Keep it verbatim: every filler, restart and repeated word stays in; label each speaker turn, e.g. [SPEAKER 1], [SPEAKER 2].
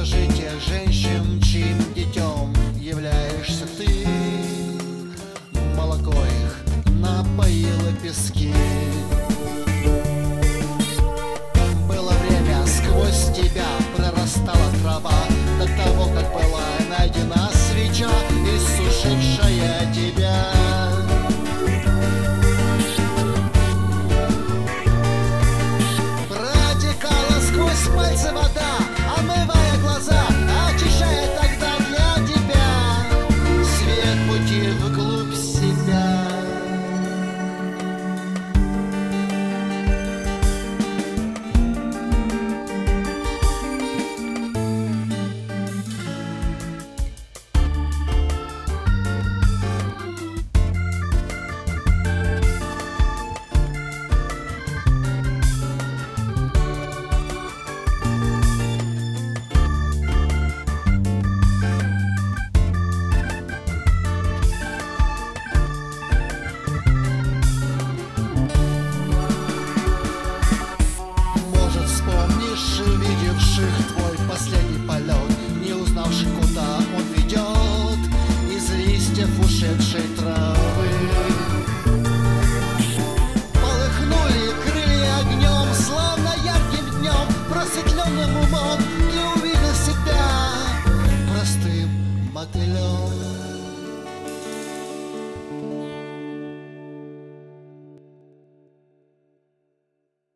[SPEAKER 1] Скажи тех женщин, чьим детем являешься ты. Молоко их напоило пески. Было время, сквозь тебя прорастала трава, до того, как была найдена свеча, иссушившая тебя. Протекала сквозь пальцы вода, омывая глаза, очищая тогда для тебя свет пути вглубь себя. Видевших твой